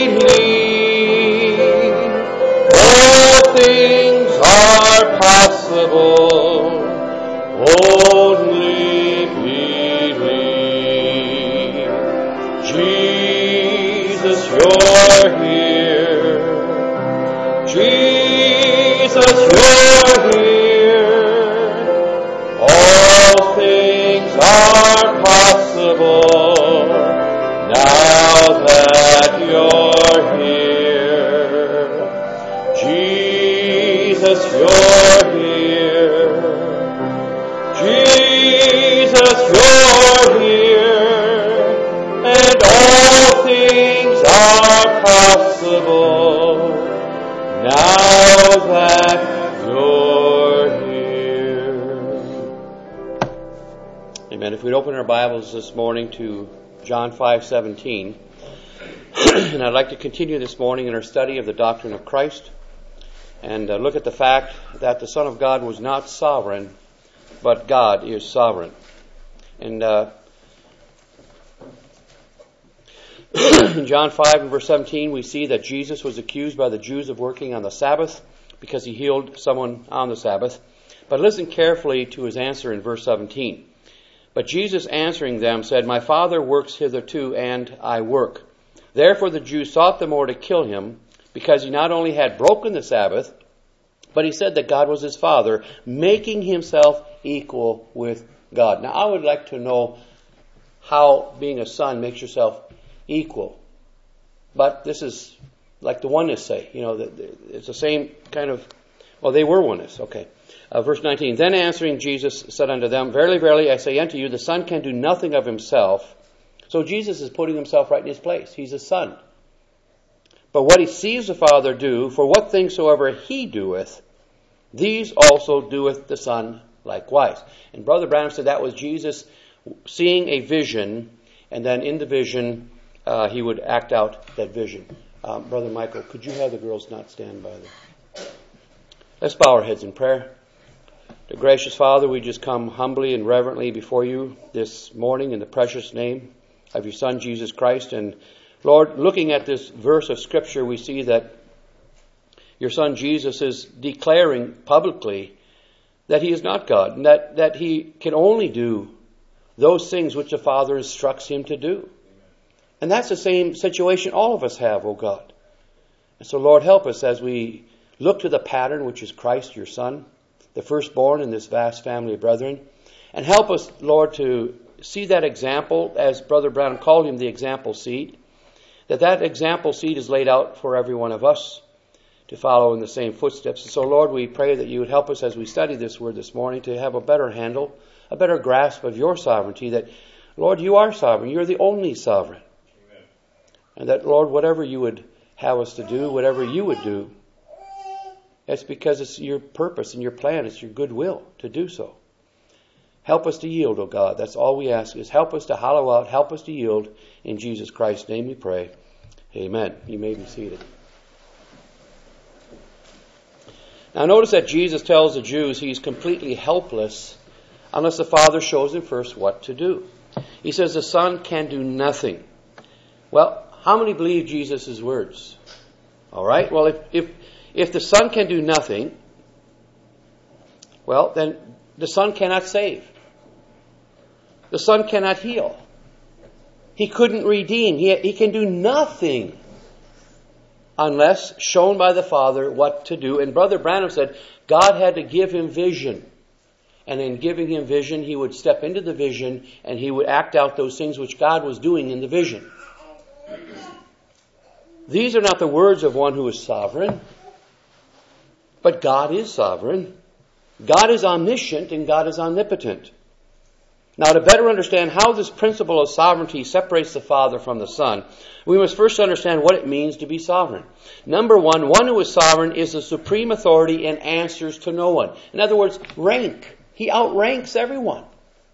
All things are possible. Only believe. Jesus, you're here. Jesus, you're here. All things are possible now that you're here. Jesus, you're here. Jesus, you're here. And all things are possible now that you're here. Amen. If we'd open our Bibles this morning to John 5:17, and I'd like to continue this morning in our study of the doctrine of Christ and look at the fact that the Son of God was not sovereign, but God is sovereign. And in John 5 and verse 17, we see that Jesus was accused by the Jews of working on the Sabbath because he healed someone on the Sabbath. But listen carefully to his answer in verse 17. But Jesus answering them said, "My Father works hitherto, and I work." Therefore the Jews sought the more to kill him, because he not only had broken the Sabbath, but he said that God was his Father, making himself equal with God. Now I would like to know how being a son makes yourself equal. But this is like the oneness say. It's the same kind of, well, they were oneness. Okay. Verse 19, Then answering Jesus said unto them, Verily, verily, I say unto you, the Son can do nothing of himself. So Jesus is putting himself right in his place. He's a son. But what he sees the Father do, for what things soever he doeth, these also doeth the Son likewise. And Brother Branham said that was Jesus seeing a vision, and then in the vision, he would act out that vision. Brother Michael, could you have the girls not stand by them? Let's bow our heads in prayer. Dear gracious Father, we just come humbly and reverently before you this morning in the precious name of your Son, Jesus Christ. And Lord, looking at this verse of Scripture, we see that your Son Jesus is declaring publicly that he is not God, and that he can only do those things which the Father instructs him to do. And that's the same situation all of us have, O God. And so, Lord, help us as we look to the pattern, which is Christ, your Son, the firstborn in this vast family of brethren. And help us, Lord, to see that example, as Brother Branham called him, the example seed, that example seed is laid out for every one of us to follow in the same footsteps. And so, Lord, we pray that you would help us as we study this word this morning to have a better handle, a better grasp of your sovereignty, that, Lord, you are sovereign. You're the only sovereign. Amen. And that, Lord, whatever you would have us to do, whatever you would do, it's because it's your purpose and your plan. It's your good will to do so. Help us to yield, O God. That's all we ask is help us to hollow out. Help us to yield. In Jesus Christ's name we pray. Amen. You may be seated. Now notice that Jesus tells the Jews he's completely helpless unless the Father shows him first what to do. He says the Son can do nothing. Well, how many believe Jesus' words? All right. Well, if the Son can do nothing, well, then the Son cannot save. The Son cannot heal. He couldn't redeem. He can do nothing unless shown by the Father what to do. And Brother Branham said God had to give him vision. And in giving him vision, he would step into the vision and he would act out those things which God was doing in the vision. These are not the words of one who is sovereign, but God is sovereign. God is omniscient and God is omnipotent. Now, to better understand how this principle of sovereignty separates the Father from the Son, we must first understand what it means to be sovereign. Number one who is sovereign is the supreme authority and answers to no one. In other words, rank. He outranks everyone.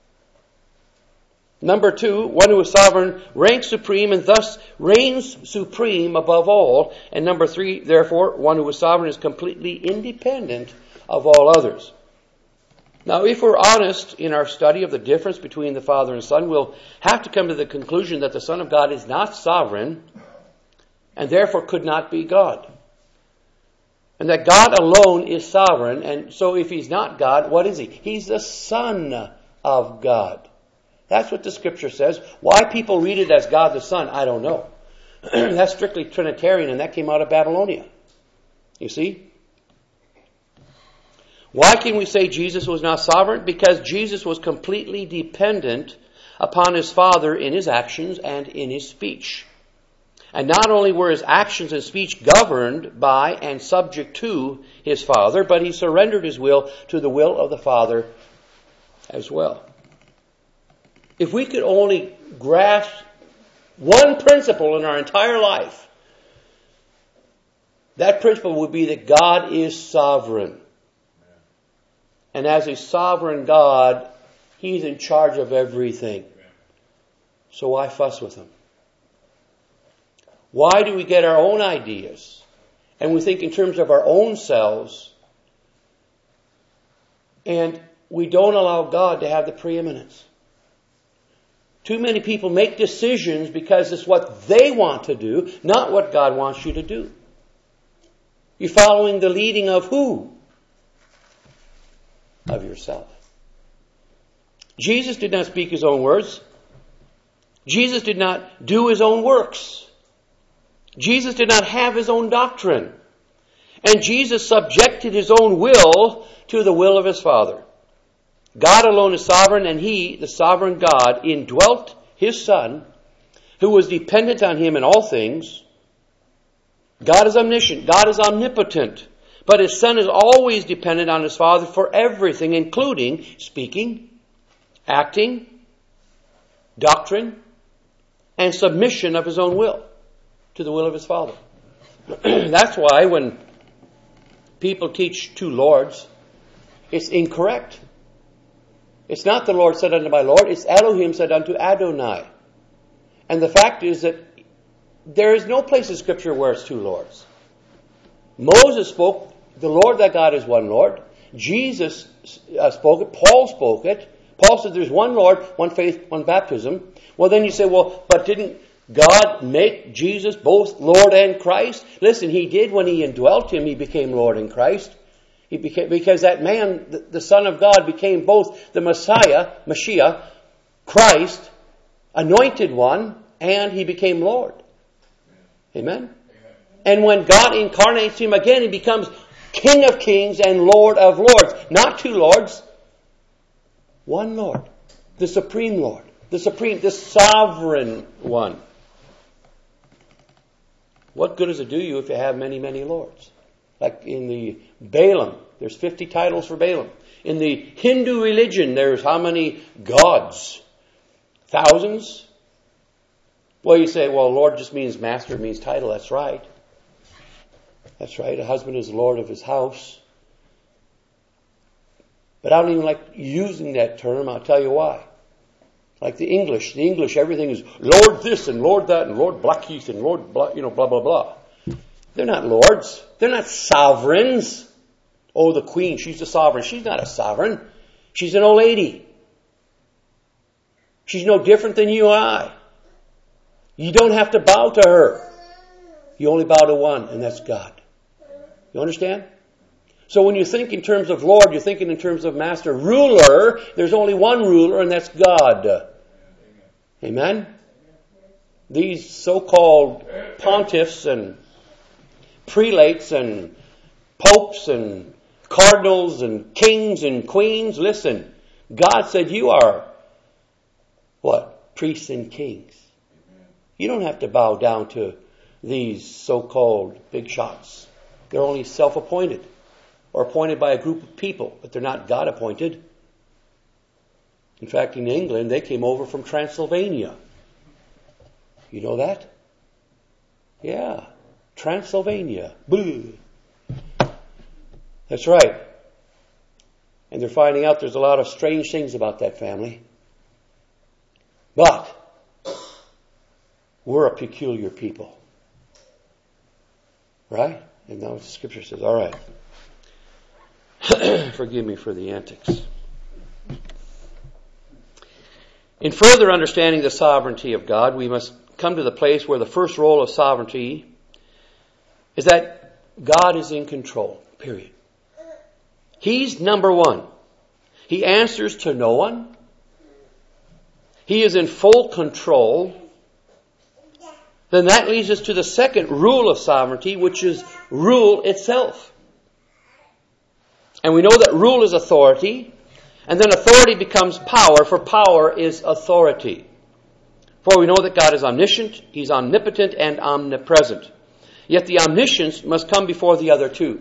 Number two, one who is sovereign ranks supreme and thus reigns supreme above all. And number three, therefore, one who is sovereign is completely independent of all others. Now, if we're honest in our study of the difference between the Father and Son, we'll have to come to the conclusion that the Son of God is not sovereign and therefore could not be God. And that God alone is sovereign, and so if He's not God, what is He? He's the Son of God. That's what the Scripture says. Why people read it as God the Son, I don't know. That's strictly Trinitarian, and that came out of Babylonia. You see? Why can we say Jesus was not sovereign? Because Jesus was completely dependent upon His Father in His actions and in His speech. And not only were His actions and speech governed by and subject to His Father, but He surrendered His will to the will of the Father as well. If we could only grasp one principle in our entire life, that principle would be that God is sovereign. And as a sovereign God, He's in charge of everything. So why fuss with Him? Why do we get our own ideas and we think in terms of our own selves and we don't allow God to have the preeminence? Too many people make decisions because it's what they want to do, not what God wants you to do. You're following the leading of who? Of yourself. Jesus did not speak His own words. Jesus did not do His own works. Jesus did not have His own doctrine. And Jesus subjected His own will to the will of His Father. God alone is sovereign, and He, the sovereign God, indwelt His Son, who was dependent on Him in all things. God is omniscient. God is omnipotent. But His Son is always dependent on His Father for everything, including speaking, acting, doctrine, and submission of His own will to the will of His Father. That's why when people teach two Lords, it's incorrect. It's not the Lord said unto my Lord, it's Elohim said unto Adonai. And the fact is that there is no place in Scripture where it's two Lords. Moses spoke, the Lord thy God is one Lord. Jesus spoke it. Paul spoke it. Paul said there's one Lord, one faith, one baptism. Well, then you say, well, but didn't God make Jesus both Lord and Christ? Listen, He did when He indwelt Him, He became Lord and Christ. He became, because that man, the Son of God, became both the Messiah, Mashiach, Christ, anointed one, and He became Lord. Amen? And when God incarnates Him again, He becomes King of kings and Lord of lords. Not two Lords. One Lord. The Supreme Lord. The Sovereign One. What good does it do you if you have many, many Lords? Like in the Balaam, there's 50 titles for Balaam. In the Hindu religion, there's how many gods? Thousands? Well, you say, well, Lord just means master, means title. That's right. That's right. A husband is the Lord of his house. But I don't even like using that term. I'll tell you why. Like the English, everything is Lord this and Lord that and Lord Blackheath and Lord blah, blah, blah, blah. They're not lords. They're not sovereigns. Oh, the queen, she's the sovereign. She's not a sovereign. She's an old lady. She's no different than you or I. You don't have to bow to her. You only bow to one, and that's God. You understand? So when you think in terms of Lord, you're thinking in terms of master. Ruler, there's only one ruler, and that's God. Amen? These so-called pontiffs and prelates and popes and cardinals and kings and queens, listen, God said you are, what? Priests and kings. You don't have to bow down to these so-called big shots. They're only self-appointed or appointed by a group of people, but they're not God-appointed. In fact, in England, they came over from Transylvania. You know that? Yeah. Transylvania. Boo. That's right. And they're finding out there's a lot of strange things about that family. But we're a peculiar people. Right? And now the Scripture says, all right. Forgive me for the antics. In further understanding the sovereignty of God, we must come to the place where the first role of sovereignty is that God is in control, period. He's number one. He answers to no one. He is in full control. Then that leads us to the second rule of sovereignty, which is rule itself. And we know that rule is authority, and then authority becomes power, for power is authority. For we know that God is omniscient, He's omnipotent, and omnipresent. Yet the omniscience must come before the other two.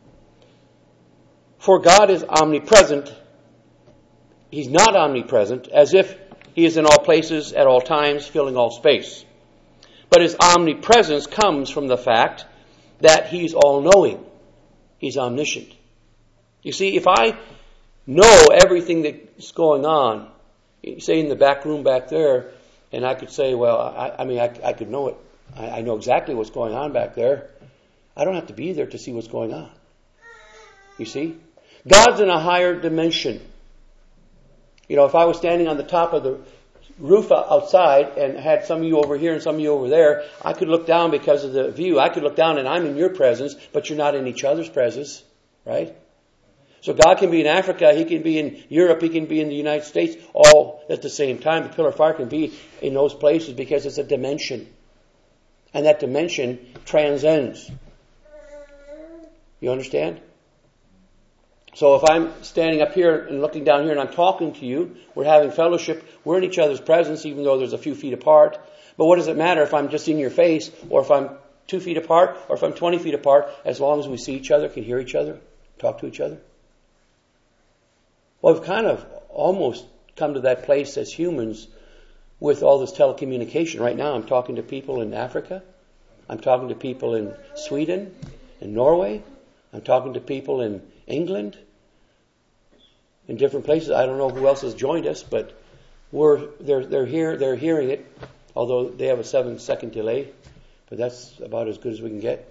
For God is omnipresent. He's not omnipresent, as if He is in all places at all times, filling all space. But His omnipresence comes from the fact that He's all-knowing. He's omniscient. You see, if I know everything that's going on, say in the back room back there, and I could say, well, I could know it. I know exactly what's going on back there. I don't have to be there to see what's going on. You see? God's in a higher dimension. You know, if I was standing on the top of the roof outside and had some of you over here and some of you over there, I could look down because of the view. I could look down and I'm in your presence, but you're not in each other's presence, right? So God can be in Africa, He can be in Europe, He can be in the United States, all at the same time. The pillar of fire can be in those places because it's a dimension. And that dimension transcends. You understand? So if I'm standing up here and looking down here and I'm talking to you, we're having fellowship, we're in each other's presence even though there's a few feet apart. But what does it matter if I'm just in your face or if I'm 2 feet apart or if I'm 20 feet apart, as long as we see each other, can hear each other, talk to each other? Well, we've kind of almost come to that place as humans with all this telecommunication. Right now I'm talking to people in Africa. I'm talking to people in Sweden, in Norway. I'm talking to people in England, in different places. I don't know who else has joined us, but they're here, they're hearing it, although they have a 7-second delay, but that's about as good as we can get.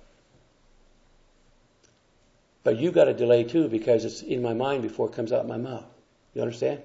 But you got a delay too, because it's in my mind before it comes out of my mouth. You understand?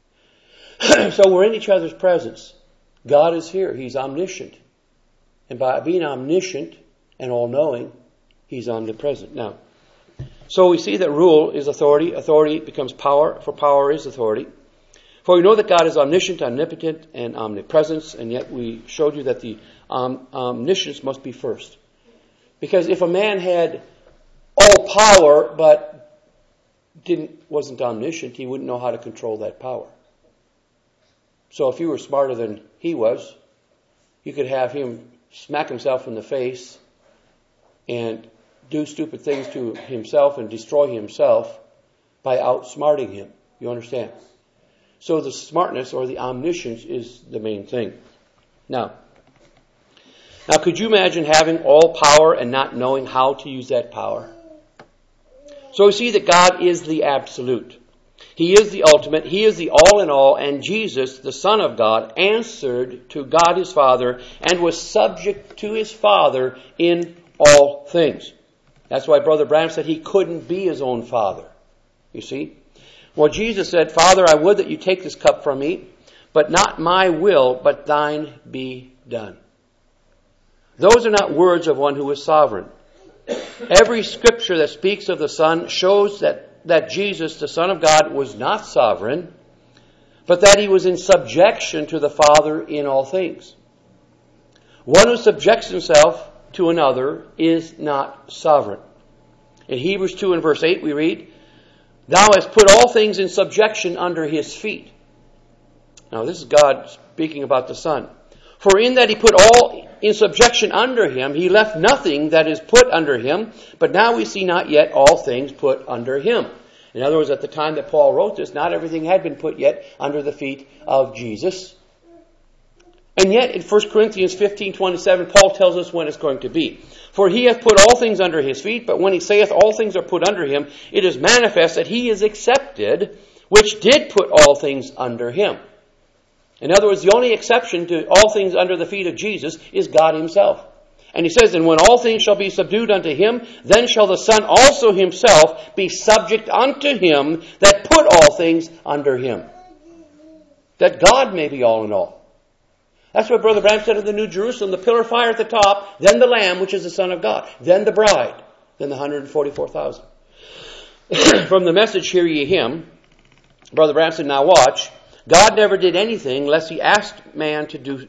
So we're in each other's presence. God is here. He's omniscient. And by being omniscient and all-knowing, He's omnipresent. Now, so we see that rule is authority. Authority becomes power, for power is authority. For we know that God is omniscient, omnipotent, and omnipresence, and yet we showed you that the omniscience must be first. Because if a man had all power but wasn't omniscient, he wouldn't know how to control that power. So if you were smarter than he was, you could have him smack himself in the face and do stupid things to himself and destroy himself by outsmarting him. You understand? So the smartness or the omniscience is the main thing. Now, could you imagine having all power and not knowing how to use that power? So we see that God is the absolute. He is the ultimate. He is the all in all. And Jesus, the Son of God, answered to God His Father and was subject to His Father in all things. That's why Brother Branham said He couldn't be His own Father. You see? Well, Jesus said, Father, I would that you take this cup from me, but not my will, but thine be done. Those are not words of one who is sovereign. Every scripture that speaks of the Son shows that Jesus, the Son of God, was not sovereign, but that He was in subjection to the Father in all things. One who subjects himself to another is not sovereign. In Hebrews 2 and verse 8 we read, Thou hast put all things in subjection under His feet. Now this is God speaking about the Son. For in that He put all in subjection under Him, He left nothing that is put under Him, but now we see not yet all things put under Him. In other words, at the time that Paul wrote this, not everything had been put yet under the feet of Jesus. And yet in 1 Corinthians 15:27, Paul tells us when it's going to be. For He hath put all things under His feet, but when He saith all things are put under Him, it is manifest that He is accepted, which did put all things under Him. In other words, the only exception to all things under the feet of Jesus is God Himself. And He says, And when all things shall be subdued unto Him, then shall the Son also Himself be subject unto Him that put all things under Him. That God may be all in all. That's what Brother Branham said of the New Jerusalem. The pillar of fire at the top, then the Lamb, which is the Son of God, then the bride, then the 144,000. From the Message, Hear Ye Him, Brother Branham said, now watch. God never did anything lest He asked man to do.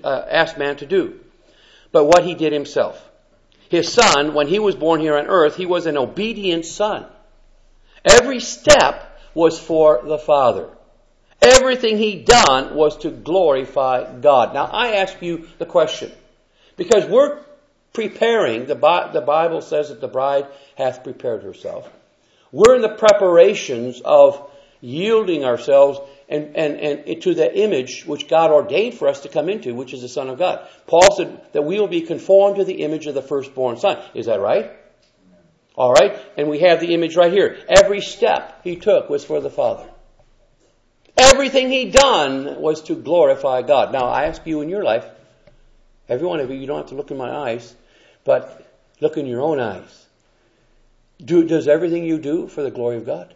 But what He did Himself. His Son, when He was born here on earth, He was an obedient Son. Every step was for the Father. Everything He done was to glorify God. Now I ask you the question, because we're preparing, the Bible says that the bride hath prepared herself. We're in the preparations of yielding ourselves and to the image which God ordained for us to come into, which is the Son of God. Paul said that we will be conformed to the image of the firstborn Son. Is that right? All right. And we have the image right here. Every step He took was for the Father. Everything He done was to glorify God. Now I ask you in your life, every one of you don't have to look in my eyes, but look in your own eyes. Does everything you do for the glory of God?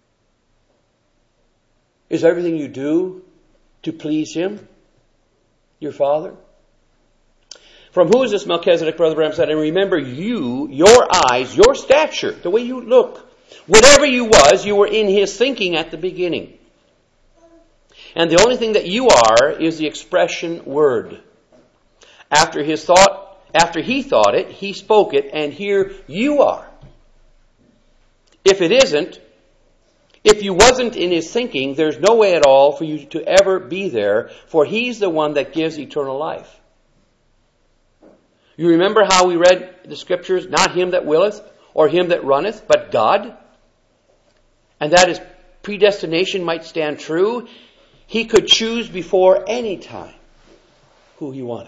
Is everything you do to please Him, your Father? From who is this Melchizedek, Brother Branham said, and remember you, your eyes, your stature, the way you look, whatever you were in His thinking at the beginning. And the only thing that you are is the expression word. After He thought it, He spoke it, and here you are. If it isn't, if you wasn't in His thinking, there's no way at all for you to ever be there, for He's the one that gives eternal life. You remember how we read the Scriptures, not him that willeth, or him that runneth, but God? And that His predestination might stand true. He could choose before any time who He wanted.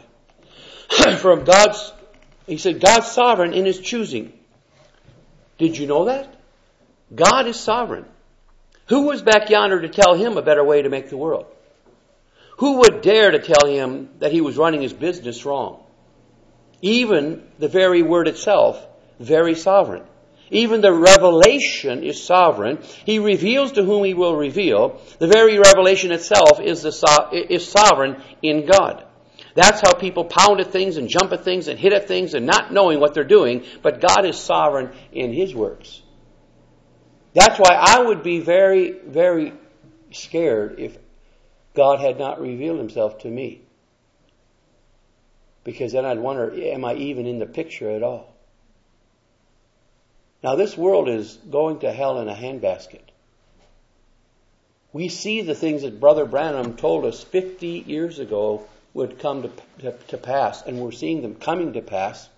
He said, God's sovereign in His choosing. Did you know that? God is sovereign. Who was back yonder to tell Him a better way to make the world? Who would dare to tell Him that He was running His business wrong? Even the very word itself, very sovereign. Even the revelation is sovereign. He reveals to whom He will reveal. The very revelation itself is sovereign in God. That's how people pound at things and jump at things and hit at things and not knowing what they're doing. But God is sovereign in His works. That's why I would be very, very scared if God had not revealed Himself to me. Because then I'd wonder, am I even in the picture at all? Now this world is going to hell in a handbasket. We see the things that Brother Branham told us 50 years ago would come to pass, and we're seeing them coming to pass.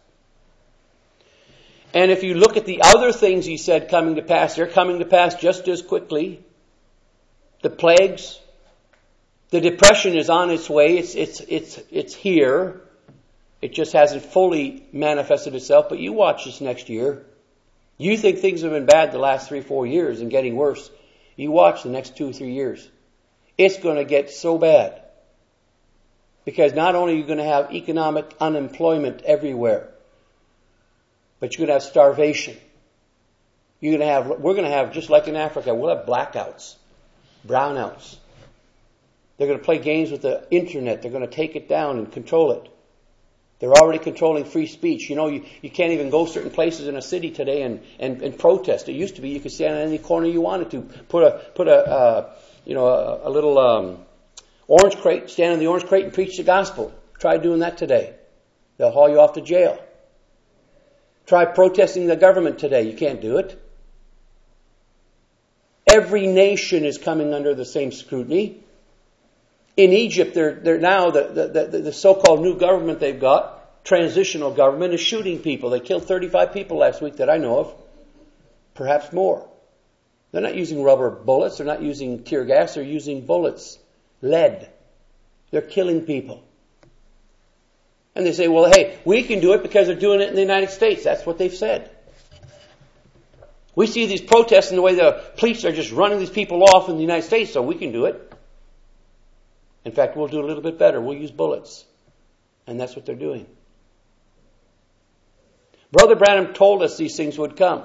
And if you look at the other things he said coming to pass, they're coming to pass just as quickly. The plagues, the depression is on its way. It's here. It just hasn't fully manifested itself. But you watch this next year. You think things have been bad the last 3-4 years and getting worse. You watch the next 2-3 years. It's going to get so bad. Because not only are you going to have economic unemployment everywhere, but you're going to have starvation. We're going to have, just like in Africa, we'll have blackouts, brownouts. They're going to play games with the internet. They're going to take it down and control it. They're already controlling free speech. You know, you can't even go certain places in a city today and protest. It used to be you could stand in any corner you wanted to. Put a little orange crate, stand in the orange crate and preach the gospel. Try doing that today. They'll haul you off to jail. Try protesting the government today. You can't do it. Every nation is coming under the same scrutiny. In Egypt, they're now the so-called new government they've got, transitional government, is shooting people. They killed 35 people last week that I know of, perhaps more. They're not using rubber bullets. They're not using tear gas. They're using bullets, lead. They're killing people. And they say, well, hey, we can do it because they're doing it in the United States. That's what they've said. We see these protests and the way the police are just running these people off in the United States, so we can do it. In fact, we'll do a little bit better. We'll use bullets. And that's what they're doing. Brother Branham told us these things would come.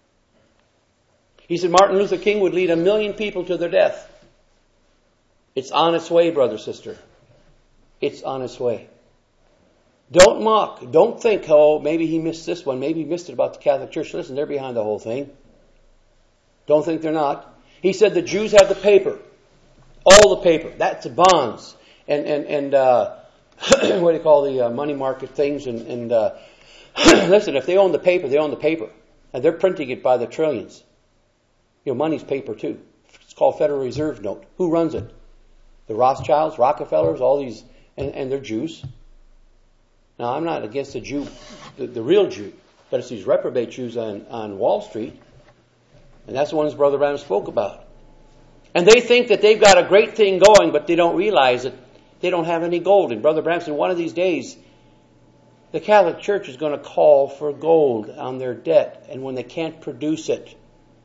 He said Martin Luther King would lead 1 million people to their death. It's on its way, brother, sister. It's on its way. Don't mock. Don't think, oh, maybe he missed this one. Maybe he missed it about the Catholic Church. Listen, they're behind the whole thing. Don't think they're not. He said the Jews have the paper. All the paper. That's the bonds. And what do you call the money market things? And listen, if they own the paper, they own the paper. And they're printing it by the trillions. Money's paper too. It's called Federal Reserve note. Who runs it? The Rothschilds, Rockefellers, all these, and they're Jews. Now, I'm not against the Jew, the real Jew, but it's these reprobate Jews on Wall Street. And that's the ones Brother Branham spoke about. And they think that they've got a great thing going, but they don't realize that they don't have any gold. And Brother Branham said, one of these days, the Catholic Church is going to call for gold on their debt. And when they can't produce it,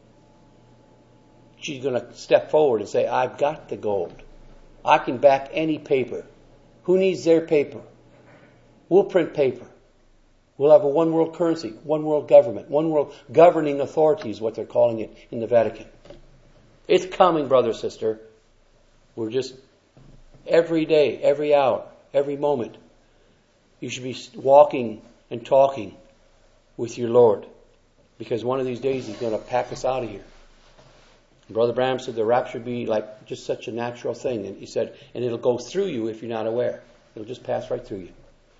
she's going to step forward and say, I've got the gold. I can back any paper. Who needs their paper? We'll print paper. We'll have a one world currency, one world government, one world governing authority is what they're calling it in the Vatican. It's coming, brother, sister. We're just, every day, every hour, every moment, you should be walking and talking with your Lord. Because one of these days He's going to pack us out of here. Brother Branham said the rapture be like just such a natural thing. And he said, and it'll go through you if you're not aware. It'll just pass right through you.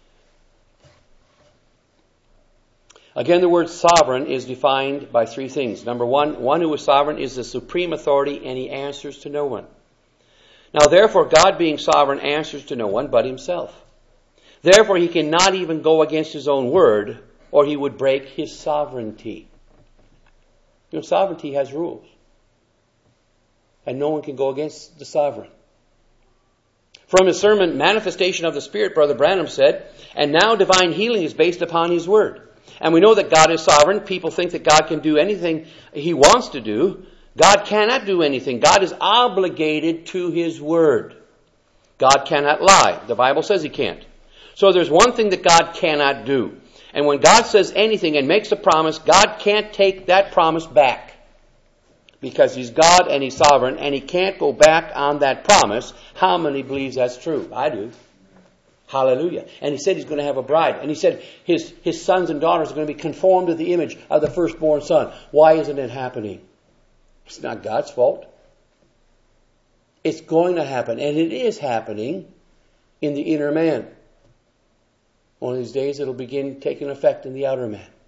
Again, the word sovereign is defined by three things. Number one who is sovereign is the supreme authority, and He answers to no one. Now, therefore, God being sovereign answers to no one but Himself. Therefore, He cannot even go against His own word, or He would break His sovereignty. Sovereignty has rules. And no one can go against the sovereign. From his sermon, Manifestation of the Spirit, Brother Branham said, and now divine healing is based upon His word. And we know that God is sovereign. People think that God can do anything He wants to do. God cannot do anything. God is obligated to His word. God cannot lie. The Bible says He can't. So there's one thing that God cannot do. And when God says anything and makes a promise, God can't take that promise back. Because He's God and He's sovereign and He can't go back on that promise. How many believes that's true? I do. Hallelujah. And He said He's going to have a bride. And He said His sons and daughters are going to be conformed to the image of the firstborn son. Why isn't it happening? It's not God's fault. It's going to happen. And it is happening in the inner man. One of these days it'll begin taking effect in the outer man.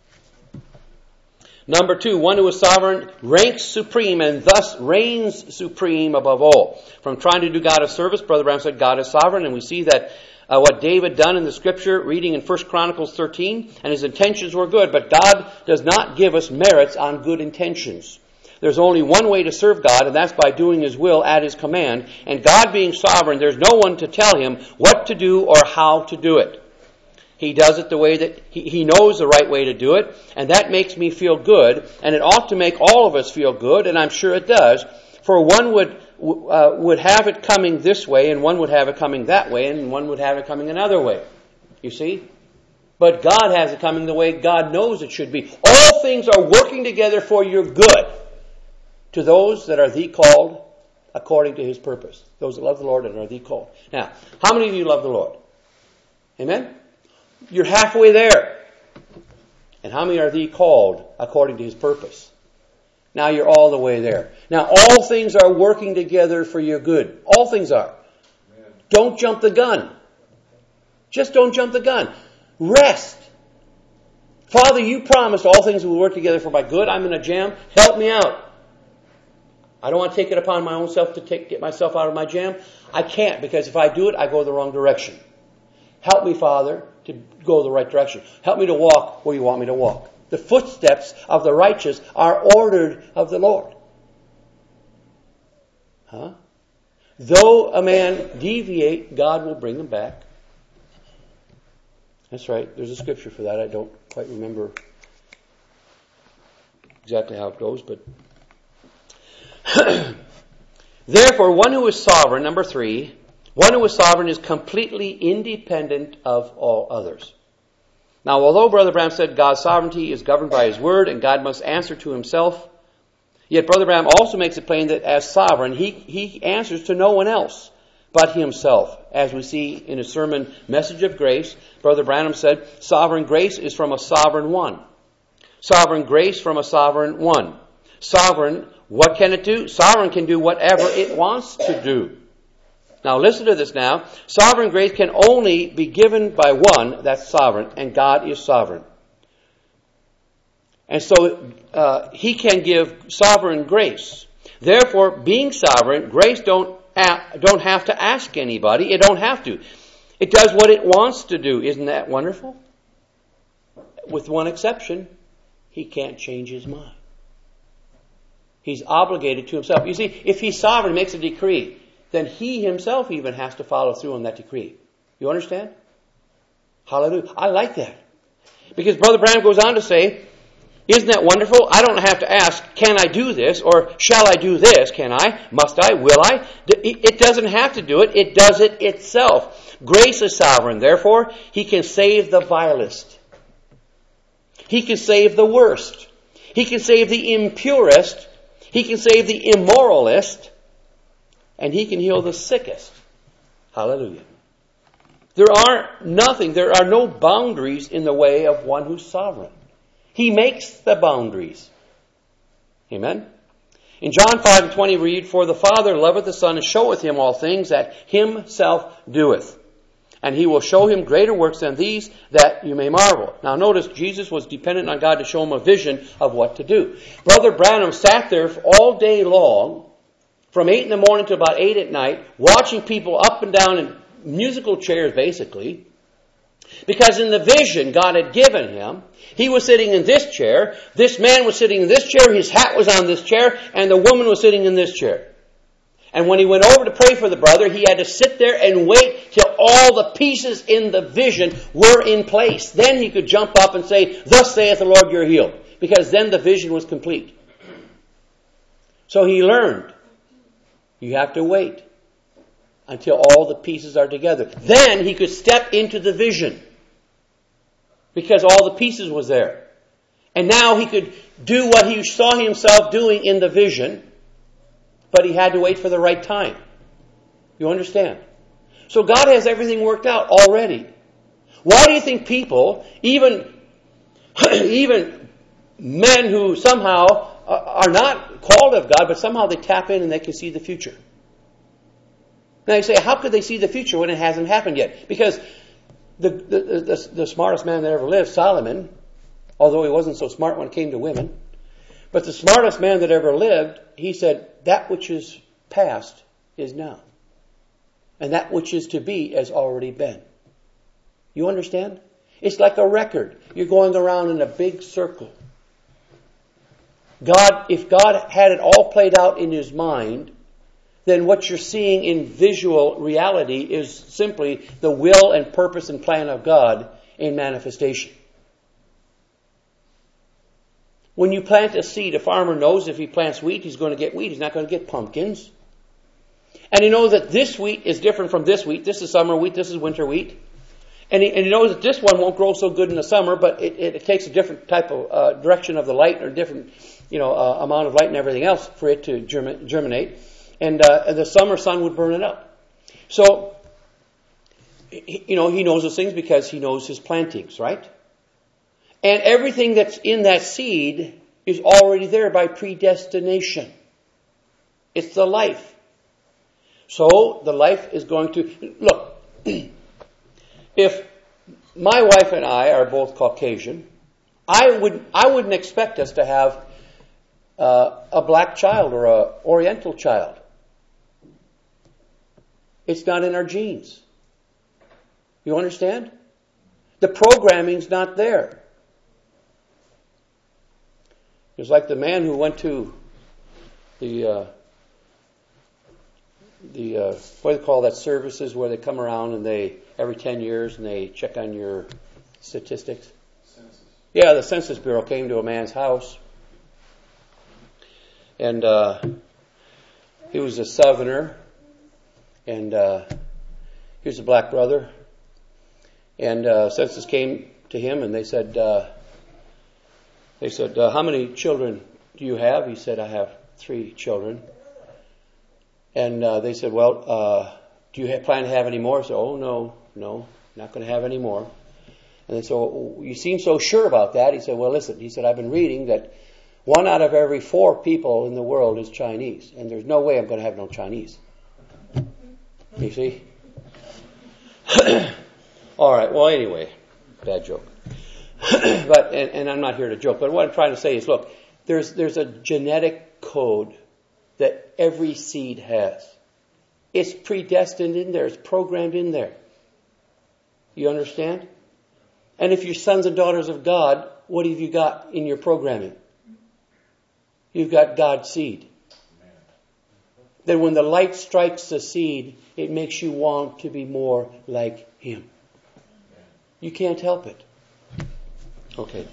Number two, one who is sovereign ranks supreme and thus reigns supreme above all. From trying to do God a service, Brother Branham said God is sovereign, and we see that what David done in the Scripture, reading in 1 Chronicles 13, and his intentions were good, but God does not give us merits on good intentions. There's only one way to serve God, and that's by doing His will at His command. And God being sovereign, there's no one to tell Him what to do or how to do it. He does it the way that he knows the right way to do it, and that makes me feel good, and it ought to make all of us feel good, and I'm sure it does. For one would have it coming this way, and one would have it coming that way, and one would have it coming another way. You see? But God has it coming the way God knows it should be. All things are working together for your good to those that are the called according to His purpose. Those that love the Lord and are the called. Now, how many of you love the Lord? Amen? You're halfway there. And how many are the called according to His purpose? Now you're all the way there. Now all things are working together for your good. All things are. Amen. Don't jump the gun. Just don't jump the gun. Rest. Father, You promised all things will work together for my good. I'm in a jam. Help me out. I don't want to take it upon my own self to get myself out of my jam. I can't, because if I do it, I go the wrong direction. Help me, Father, to go the right direction. Help me to walk where You want me to walk. The footsteps of the righteous are ordered of the Lord. Though a man deviate, God will bring him back. That's right. There's a scripture for that. I don't quite remember exactly how it goes, but therefore, one who is sovereign, number three, one who is sovereign is completely independent of all others. Now, although Brother Branham said God's sovereignty is governed by His word and God must answer to Himself, yet Brother Branham also makes it plain that as sovereign, He answers to no one else but himself. As we see in his sermon, Message of Grace, Brother Branham said, sovereign grace is from a sovereign one. Sovereign grace from a sovereign one. Sovereign, what can it do? Sovereign can do whatever it wants to do. Now listen to this now. Sovereign grace can only be given by one that's sovereign, and God is sovereign. And so he can give sovereign grace. Therefore, being sovereign, grace don't have to ask anybody. It don't have to. It does what it wants to do. Isn't that wonderful? With one exception, he can't change his mind. He's obligated to himself. You see, if he's sovereign, makes a decree, then he himself even has to follow through on that decree. You understand? Hallelujah. I like that. Because Brother Branham goes on to say, isn't that wonderful? I don't have to ask, can I do this? Or shall I do this? Can I? Must I? Will I? It doesn't have to do it. It does it itself. Grace is sovereign. Therefore, he can save the vilest. He can save the worst. He can save the impurest. He can save the immoralist. And he can heal the sickest. Hallelujah. There are no boundaries in the way of one who's sovereign. He makes the boundaries. Amen? In John 5:20 we read, for the Father loveth the Son and showeth him all things that himself doeth. And he will show him greater works than these, that you may marvel. Now notice, Jesus was dependent on God to show him a vision of what to do. Brother Branham sat there all day long, from 8 in the morning to about 8 at night, watching people up and down in musical chairs, basically. Because in the vision God had given him, he was sitting in this chair, this man was sitting in this chair, his hat was on this chair, and the woman was sitting in this chair. And when he went over to pray for the brother, he had to sit there and wait till all the pieces in the vision were in place. Then he could jump up and say, thus saith the Lord, you're healed. Because then the vision was complete. So he learned, you have to wait until all the pieces are together. Then he could step into the vision. Because all the pieces was there. And now he could do what he saw himself doing in the vision. But he had to wait for the right time. You understand? So God has everything worked out already. Why do you think people, even men who somehow are not called of God, but somehow they tap in and they can see the future? Now you say, how could they see the future when it hasn't happened yet? Because the smartest man that ever lived, Solomon, although he wasn't so smart when it came to women, but the smartest man that ever lived, he said, that which is past is now. And that which is to be has already been. You understand? It's like a record. You're going around in a big circle. If God had it all played out in his mind, then what you're seeing in visual reality is simply the will and purpose and plan of God in manifestation. When you plant a seed, a farmer knows if he plants wheat, he's going to get wheat. He's not going to get pumpkins. And he knows that this wheat is different from this wheat. This is summer wheat, this is winter wheat. And he knows that this one won't grow so good in the summer, but it takes a different type of direction of the light, or different amount of light and everything else for it to germinate. And the summer sun would burn it up. So, he knows those things because he knows his plantings, right? And everything that's in that seed is already there by predestination. It's the life. So, the life is going to... Look, if my wife and I are both Caucasian, I wouldn't expect us to have a black child or an Oriental child. It's not in our genes. You understand? The programming's not there. It's like the man who went to the what do they call that, services where they come around and they every 10 years and they check on your statistics. Census. Yeah, the Census Bureau came to a man's house, and he was a Southerner, and he was a black brother, and Census came to him and they said, how many children do you have? He said, I have 3 children. And they said, well, do you plan to have any more? So, oh, no, not going to have any more. And so, you seem so sure about that. He said, well, listen, he said, I've been reading that 1 out of every 4 people in the world is Chinese. And there's no way I'm going to have no Chinese. You see? All right, well, anyway, bad joke. But and I'm not here to joke, but what I'm trying to say is, look, there's a genetic code that every seed has. It's predestined in there. It's programmed in there. You understand? And if you're sons and daughters of God, what have you got in your programming? You've got God's seed. Then when the light strikes the seed, it makes you want to be more like Him. You can't help it. Okay.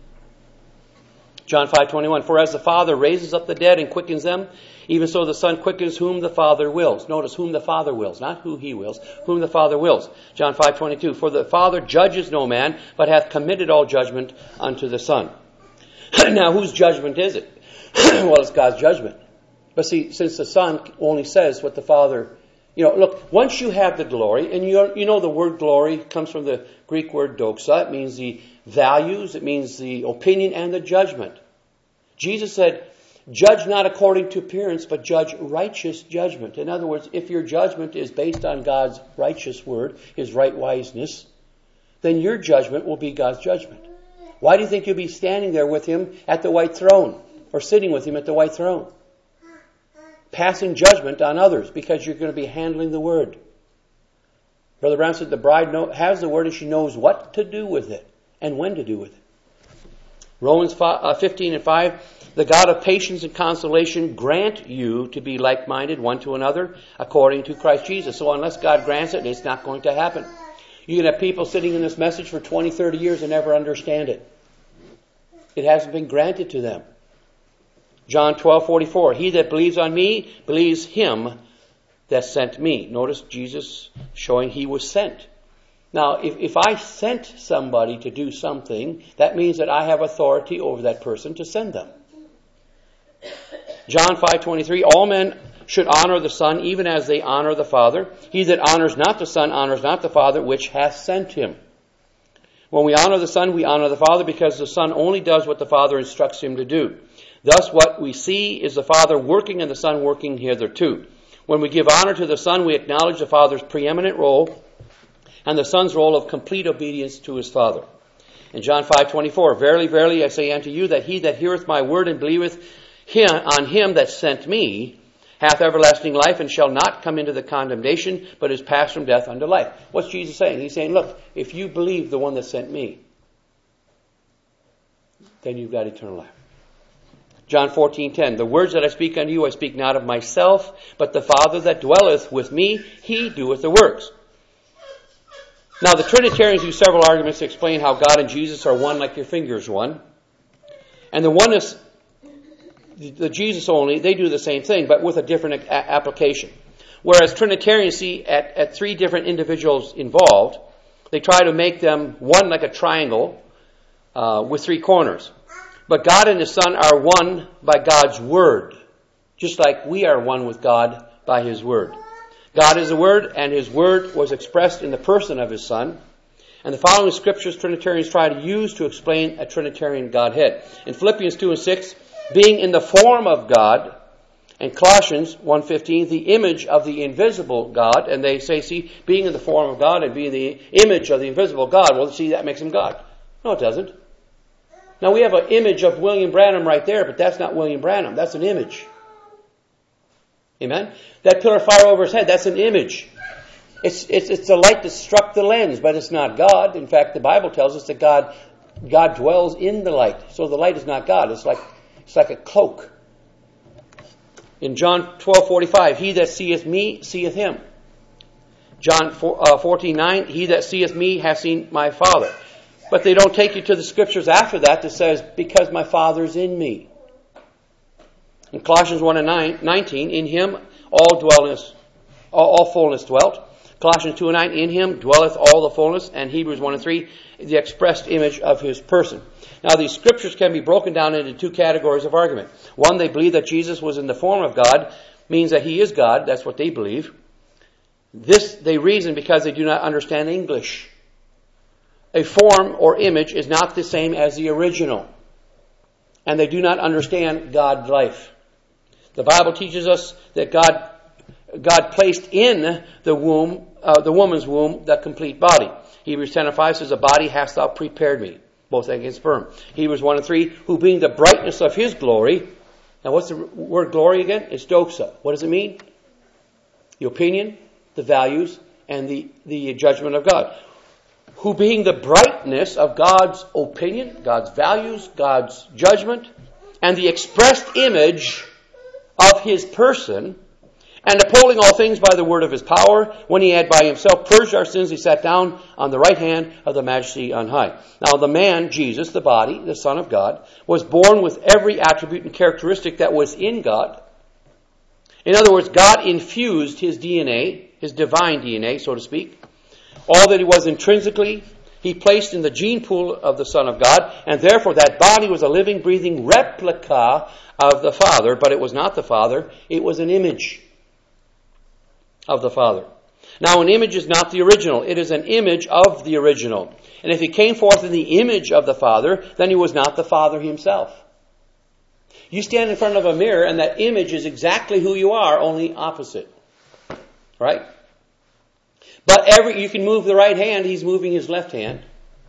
John 5:21, for as the Father raises up the dead and quickens them, even so the Son quickens whom the Father wills. Notice, whom the Father wills, not who He wills, whom the Father wills. John 5:22, for the Father judges no man, but hath committed all judgment unto the Son. Now, whose judgment is it? Well, it's God's judgment. But see, since the Son only says what the Father... look, once you have the glory, and you know the word glory comes from the Greek word doxa. It means the values, it means the opinion and the judgment. Jesus said, judge not according to appearance, but judge righteous judgment. In other words, if your judgment is based on God's righteous word, His right wiseness, then your judgment will be God's judgment. Why do you think you'll be standing there with Him at the white throne, or sitting with Him at the white throne? Passing judgment on others, because you're going to be handling the word. Brother Brown said the bride has the word and she knows what to do with it and when to do with it. Romans 15:5, the God of patience and consolation grant you to be like-minded one to another according to Christ Jesus. So unless God grants it, it's not going to happen. You can have people sitting in this message for 20, 30 years and never understand it. It hasn't been granted to them. John 12:44, he that believes on me, believes Him that sent me. Notice Jesus showing He was sent. Now, if I sent somebody to do something, that means that I have authority over that person to send them. John 5:23, all men should honor the Son even as they honor the Father. He that honors not the Son honors not the Father which hath sent Him. When we honor the Son, we honor the Father because the Son only does what the Father instructs Him to do. Thus, what we see is the Father working and the Son working hitherto. When we give honor to the Son, we acknowledge the Father's preeminent role and the Son's role of complete obedience to His Father. In John 5:24, verily, verily, I say unto you that he that heareth my word and believeth on Him that sent me hath everlasting life and shall not come into the condemnation, but is passed from death unto life. What's Jesus saying? He's saying, look, if you believe the one that sent me, then you've got eternal life. John 14:10, the words that I speak unto you, I speak not of myself, but the Father that dwelleth with me, He doeth the works. Now, the Trinitarians use several arguments to explain how God and Jesus are one like your fingers one. And the oneness, the Jesus only, they do the same thing, but with a different application. Whereas Trinitarians see at 3 different individuals involved, they try to make them one like a triangle with 3 corners. But God and His Son are one by God's Word, just like we are one with God by His Word. God is the Word, and His Word was expressed in the person of His Son. And the following scriptures Trinitarians try to use to explain a Trinitarian Godhead. In Philippians 2:6, being in the form of God, and Colossians 1:15, the image of the invisible God. And they say, see, being in the form of God and being the image of the invisible God, well, see, that makes Him God. No, it doesn't. Now, we have an image of William Branham right there, but that's not William Branham. That's an image. Amen? That pillar of fire over his head, that's an image. It's the light that struck the lens, but it's not God. In fact, the Bible tells us that God dwells in the light. So the light is not God. It's like a cloak. In John 12:45, he that seeth me, seeth Him. John 14:9, he that seeth me hath seen my Father. But they don't take you to the scriptures after that says, because my Father's in me. In Colossians 1:19, in Him all fullness dwelt. Colossians 2:9, in Him dwelleth all the fullness. And Hebrews 1:3, the expressed image of His person. Now, these scriptures can be broken down into 2 categories of argument. One, they believe that Jesus was in the form of God, means that He is God. That's what they believe. This they reason because they do not understand English. A form or image is not the same as the original. And they do not understand God's life. The Bible teaches us that God placed in the woman's womb, the complete body. Hebrews 10:5 says, "A body hast thou prepared me, both egg and sperm." Hebrews 1:3, "Who being the brightness of his glory." Now what's the word glory again? It's doxa. What does it mean? The opinion, the values, and the judgment of God. Who being the brightness of God's opinion, God's values, God's judgment, and the expressed image of his person, and upholding all things by the word of his power, when he had by himself purged our sins, he sat down on the right hand of the Majesty on high. Now the man, Jesus, the body, the Son of God, was born with every attribute and characteristic that was in God. In other words, God infused his DNA, his divine DNA, so to speak. All that he was intrinsically, he placed in the gene pool of the Son of God, and therefore that body was a living, breathing replica of the Father, but it was not the Father, it was an image of the Father. Now an image is not the original, it is an image of the original. And if he came forth in the image of the Father, then he was not the Father himself. You stand in front of a mirror and that image is exactly who you are, only opposite. Right? But you can move the right hand, he's moving his left hand.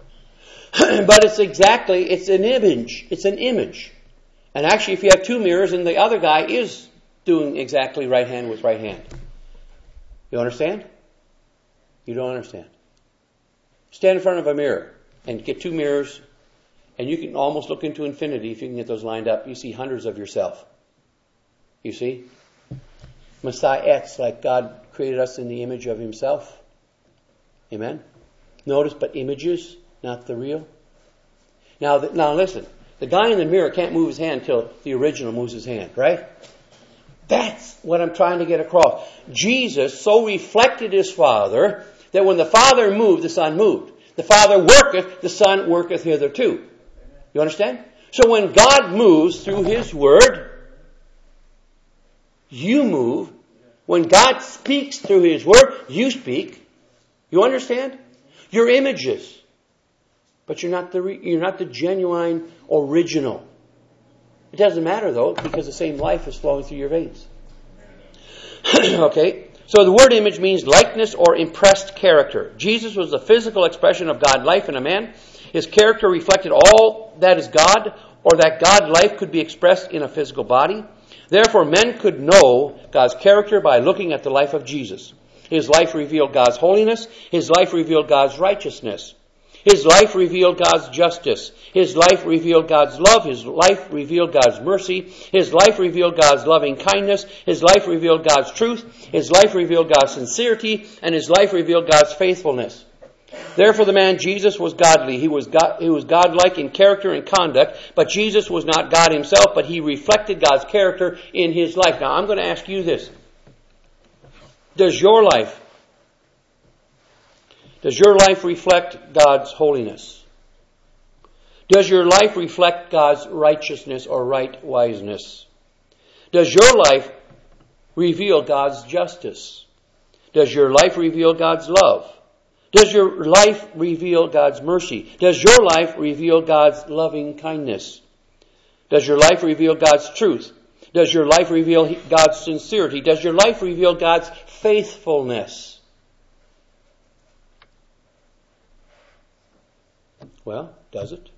But it's an image. It's an image. And actually, if you have two mirrors and the other guy is doing exactly right hand with right hand. You understand? You don't understand. Stand in front of a mirror and get two mirrors, and you can almost look into infinity if you can get those lined up. You see hundreds of yourself. You see? Messiah, like God created us in the image of himself. Amen? Notice, but images, not the real. Now listen. The guy in the mirror can't move his hand until the original moves his hand, right? That's what I'm trying to get across. Jesus so reflected his Father that when the Father moved, the Son moved. The Father worketh, the Son worketh hitherto. You understand? So when God moves through his Word, you move. When God speaks through his Word, you speak. You understand? You're images. But you're not the genuine original. It doesn't matter though, because the same life is flowing through your veins. Okay? So the word image means likeness or impressed character. Jesus was the physical expression of God life in a man. His character reflected all that is God, or that God life could be expressed in a physical body. Therefore, men could know God's character by looking at the life of Jesus. His life revealed God's holiness. His life revealed God's righteousness. His life revealed God's justice. His life revealed God's love. His life revealed God's mercy. His life revealed God's loving kindness. His life revealed God's truth. His life revealed God's sincerity. And his life revealed God's faithfulness. Therefore the man Jesus was godly. He was godlike in character and conduct. But Jesus was not God himself, but he reflected God's character in his life. Now I'm going to ask you this. Does your life reflect God's holiness? Does your life reflect God's righteousness or right wiseness? Does your life reveal God's justice? Does your life reveal God's love? Does your life reveal God's mercy? Does your life reveal God's loving kindness? Does your life reveal God's truth? Does your life reveal God's sincerity? Does your life reveal God's faithfulness? Well, does it?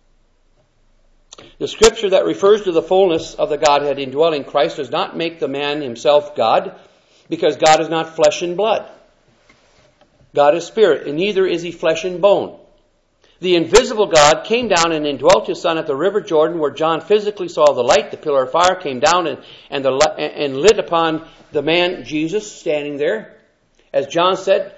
The scripture that refers to the fullness of the Godhead indwelling Christ does not make the man himself God, because God is not flesh and blood. God is spirit, and neither is he flesh and bone. The invisible God came down and indwelt his Son at the river Jordan, where John physically saw the light. The pillar of fire came down and lit upon the man Jesus standing there. As John said,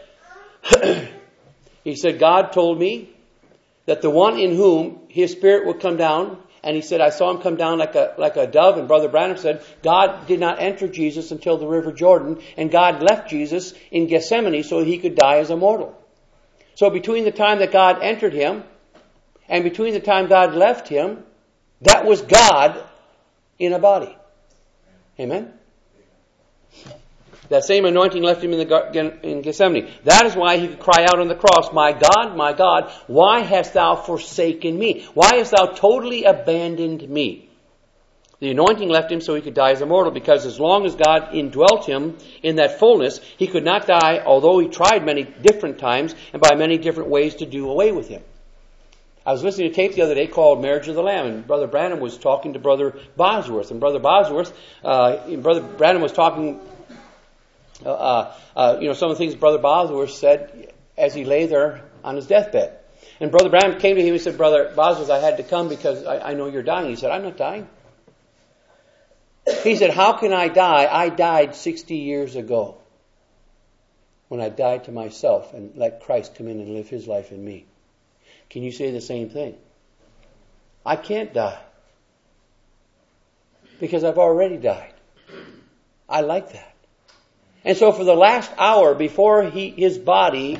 he said, God told me that the one in whom his spirit would come down, and he said, I saw him come down like a dove. And Brother Branham said, God did not enter Jesus until the river Jordan, and God left Jesus in Gethsemane so he could die as a mortal. So between the time that God entered him and between the time God left him, that was God in a body. Amen? That same anointing left him in Gethsemane. That is why he could cry out on the cross, my God, why hast thou forsaken me? Why hast thou totally abandoned me? The anointing left him so he could die as a mortal, because as long as God indwelt him in that fullness, he could not die, although he tried many different times and by many different ways to do away with him. I was listening to a tape the other day called Marriage of the Lamb, and Brother Branham was talking to Brother Bosworth. And Brother Bosworth, Brother Branham was talking, some of the things Brother Bosworth said as he lay there on his deathbed. And Brother Branham came to him and said, Brother Bosworth, I had to come because I know you're dying. He said, I'm not dying. He said, how can I die? I died 60 years ago when I died to myself and let Christ come in and live His life in me. Can you say the same thing? I can't die because I've already died. I like that. And so for the last hour before his body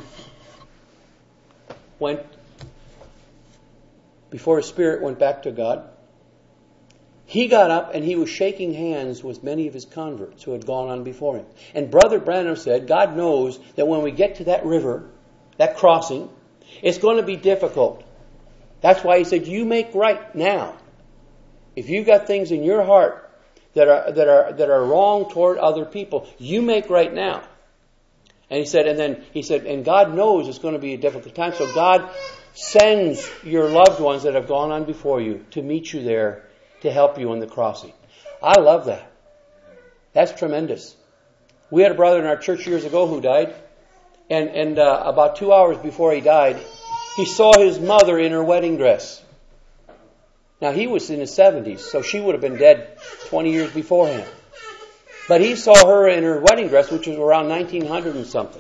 before his spirit went back to God, he got up and he was shaking hands with many of his converts who had gone on before him. And Brother Branham said, God knows that when we get to that river, that crossing, it's going to be difficult. That's why he said, you make right now. If you've got things in your heart that are wrong toward other people, you make right now. And he said, and God knows it's going to be a difficult time, so God sends your loved ones that have gone on before you to meet you there to help you in the crossing. I love that. That's tremendous. We had a brother in our church years ago who died, and about 2 hours before he died, he saw his mother in her wedding dress. Now, he was in his 70s, so she would have been dead 20 years beforehand. But he saw her in her wedding dress, which was around 1900 and something.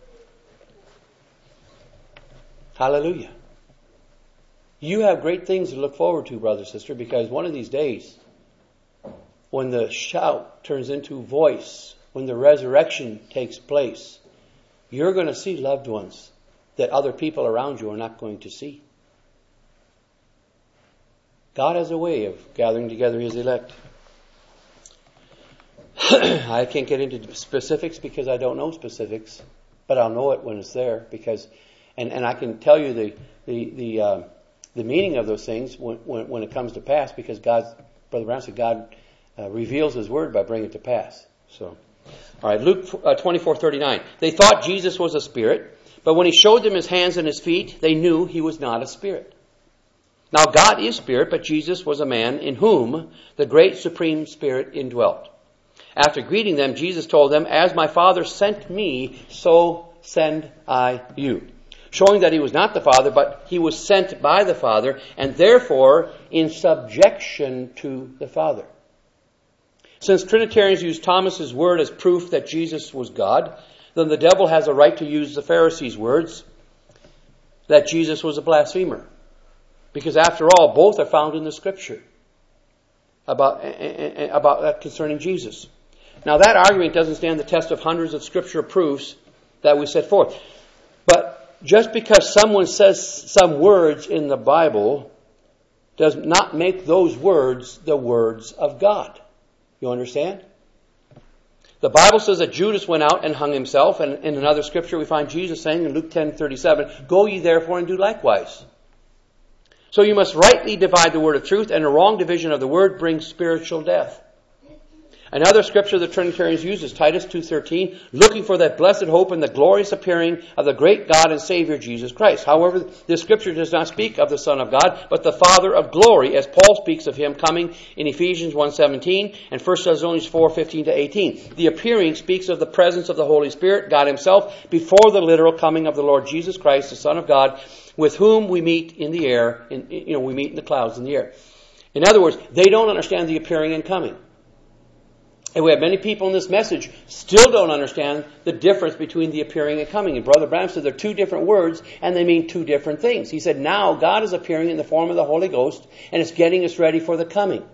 Hallelujah. You have great things to look forward to, brother, sister, because one of these days, when the shout turns into voice, when the resurrection takes place, you're going to see loved ones that other people around you are not going to see. God has a way of gathering together His elect. I can't get into specifics because I don't know specifics, but I'll know it when it's there, because, and I can tell you the meaning of those things when it comes to pass, because Brother Brown said, God reveals His word by bringing it to pass. So, all right, Luke 24:39. They thought Jesus was a spirit, but when He showed them His hands and His feet, they knew He was not a spirit. Now God is spirit, but Jesus was a man in whom the great supreme Spirit indwelt. After greeting them, Jesus told them, as my Father sent me, so send I you. Showing that He was not the Father, but He was sent by the Father, and therefore in subjection to the Father. Since Trinitarians use Thomas's word as proof that Jesus was God, then the devil has a right to use the Pharisees' words that Jesus was a blasphemer. Because after all, both are found in the Scripture about that concerning Jesus. Now that argument doesn't stand the test of hundreds of Scripture proofs that we set forth. But just because someone says some words in the Bible does not make those words the words of God. You understand? The Bible says that Judas went out and hung himself, and in another Scripture we find Jesus saying in Luke 10:37, go ye therefore and do likewise. So you must rightly divide the word of truth, and a wrong division of the word brings spiritual death. Another scripture the Trinitarians use is Titus 2:13, looking for that blessed hope and the glorious appearing of the great God and Savior Jesus Christ. However, this scripture does not speak of the Son of God, but the Father of glory, as Paul speaks of Him coming in Ephesians 1:17 and 1 Thessalonians 4:15-18. The appearing speaks of the presence of the Holy Spirit, God Himself, before the literal coming of the Lord Jesus Christ, the Son of God, with whom we meet in the air, we meet in the clouds in the air. In other words, they don't understand the appearing and coming. And we have many people in this message still don't understand the difference between the appearing and coming. And Brother Branham said they're two different words and they mean two different things. He said now God is appearing in the form of the Holy Ghost and it's getting us ready for the coming.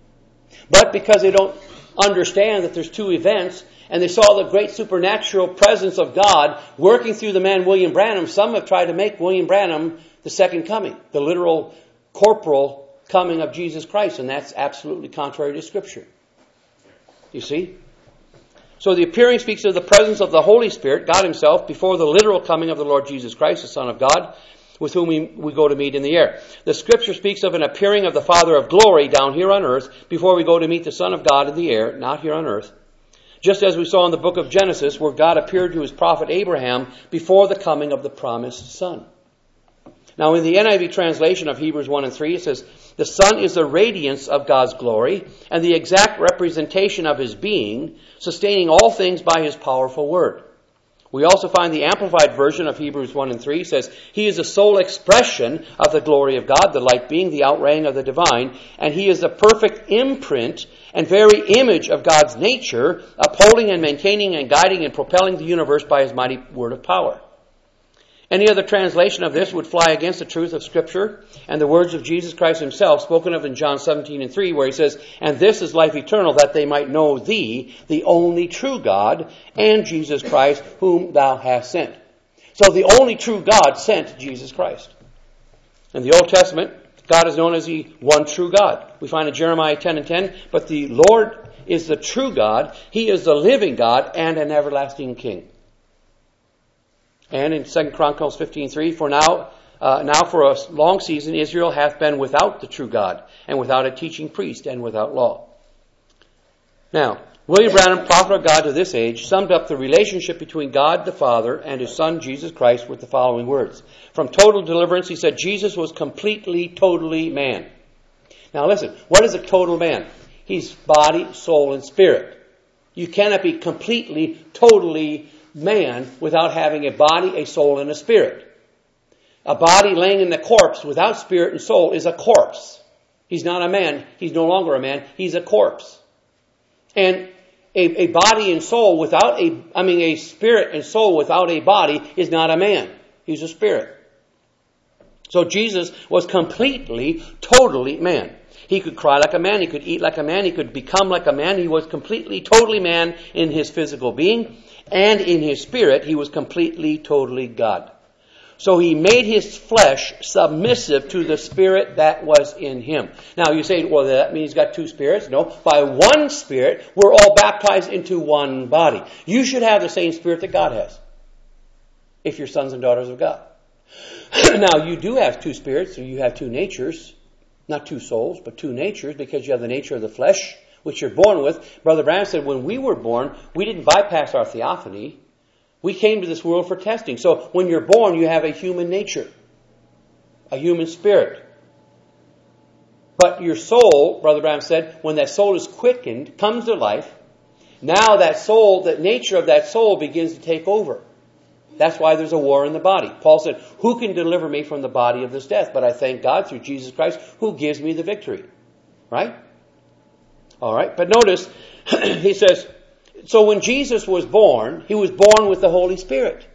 But because they don't understand that there's two events, and they saw the great supernatural presence of God working through the man William Branham, some have tried to make William Branham the second coming, the literal corporal coming of Jesus Christ, and that's absolutely contrary to Scripture. You see? So the appearing speaks of the presence of the Holy Spirit, God Himself, before the literal coming of the Lord Jesus Christ, the Son of God, with whom we go to meet in the air. The Scripture speaks of an appearing of the Father of glory down here on earth before we go to meet the Son of God in the air, not here on earth. Just as we saw in the book of Genesis, where God appeared to His prophet Abraham before the coming of the promised Son. Now, in the NIV translation of Hebrews 1 and 3, it says, the Son is the radiance of God's glory and the exact representation of His being, sustaining all things by His powerful word. We also find the Amplified version of Hebrews 1 and 3 says, He is the sole expression of the glory of God, the light being the outraying of the divine, and He is the perfect imprint and very image of God's nature, upholding and maintaining and guiding and propelling the universe by His mighty word of power. Any other translation of this would fly against the truth of Scripture and the words of Jesus Christ Himself, spoken of in John 17 and 3, where He says, and this is life eternal, that they might know Thee, the only true God, and Jesus Christ, whom Thou hast sent. So the only true God sent Jesus Christ. In the Old Testament, God is known as the one true God. We find in Jeremiah 10 and 10, but the Lord is the true God, He is the living God, and an everlasting King. And in 2 Chronicles 15:3, for now for a long season Israel hath been without the true God, and without a teaching priest, and without law. Now, William Branham, prophet of God to this age, summed up the relationship between God the Father and His Son Jesus Christ with the following words. From total deliverance, he said, Jesus was completely, totally man. Now listen, what is a total man? He's body, soul, and spirit. You cannot be completely, totally man without having a body, a soul, and a spirit. A body laying in the corpse without spirit and soul is a corpse. He's not a man. He's no longer a man. He's a corpse. And a body and soul without a spirit and soul without a body is not a man. He's a spirit. So Jesus was completely, totally man. He could cry like a man. He could eat like a man. He could become like a man. He was completely, totally man in His physical being. And in His spirit, He was completely, totally God. So He made His flesh submissive to the spirit that was in Him. Now you say, well, that means He's got two spirits. No, by one Spirit, we're all baptized into one body. You should have the same spirit that God has, if you're sons and daughters of God. Now, you do have two spirits, so you have two natures. Not two souls, but two natures, because you have the nature of the flesh, which you're born with. Brother Branham said, when we were born, we didn't bypass our theophany. We came to this world for testing. So when you're born, you have a human nature, a human spirit. But your soul, Brother Branham said, when that soul is quickened, comes to life, now that soul, the nature of that soul begins to take over. That's why there's a war in the body. Paul said, who can deliver me from the body of this death? But I thank God through Jesus Christ, who gives me the victory. Right? All right. But notice, he says, so when Jesus was born, He was born with the Holy Spirit.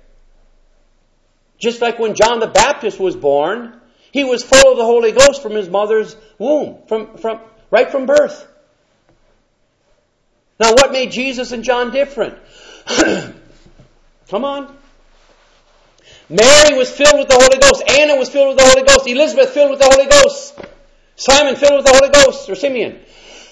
Just like when John the Baptist was born, he was full of the Holy Ghost from his mother's womb, right from birth. Now what made Jesus and John different? Come on. Mary was filled with the Holy Ghost. Anna was filled with the Holy Ghost. Elizabeth filled with the Holy Ghost. Simon filled with the Holy Ghost, or Simeon.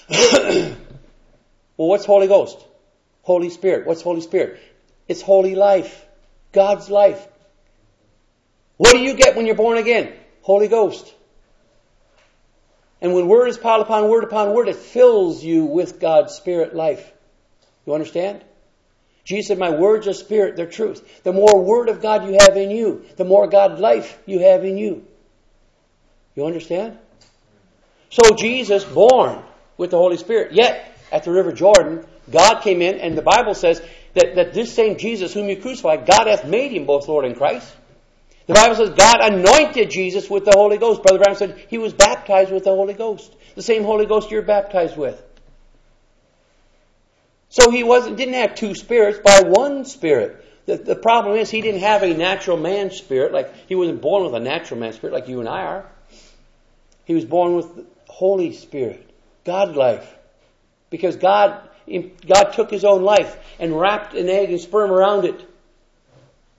Well, what's Holy Ghost? Holy Spirit. What's Holy Spirit? It's holy life. God's life. What do you get when you're born again? Holy Ghost. And when word is piled upon word, it fills you with God's Spirit life. You understand? Jesus said, my words are spirit, they're truth. The more word of God you have in you, the more God life you have in you. You understand? So Jesus, born with the Holy Spirit. Yet, at the River Jordan, God came in, and the Bible says that this same Jesus whom you crucified, God hath made Him both Lord and Christ. The Bible says God anointed Jesus with the Holy Ghost. Brother Branham said He was baptized with the Holy Ghost. The same Holy Ghost you're baptized with. So He didn't have two spirits, by one Spirit. The problem is He didn't have a natural man spirit, like He wasn't born with a natural man spirit like you and I are. He was born with the Holy Spirit, God life. Because God took His own life and wrapped an egg and sperm around it